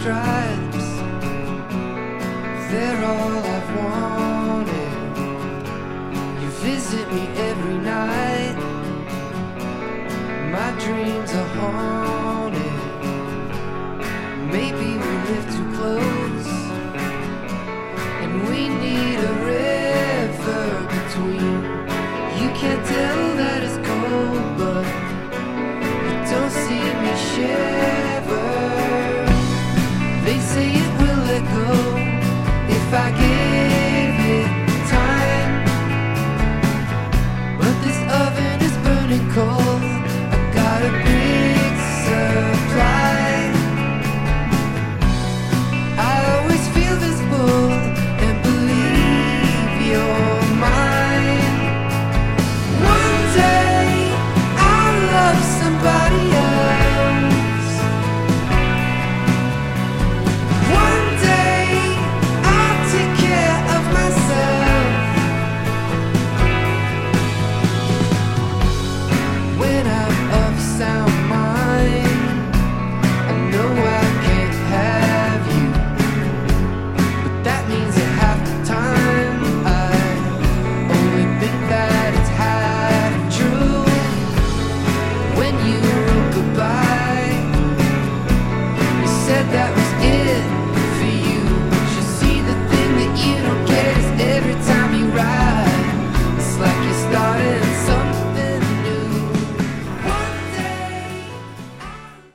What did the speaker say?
stripes, they're all I've wanted. You visit me every night, my dreams are haunted. Maybe we live too close, and we need a river between. You can't tell that it's cold, but you don't see me share.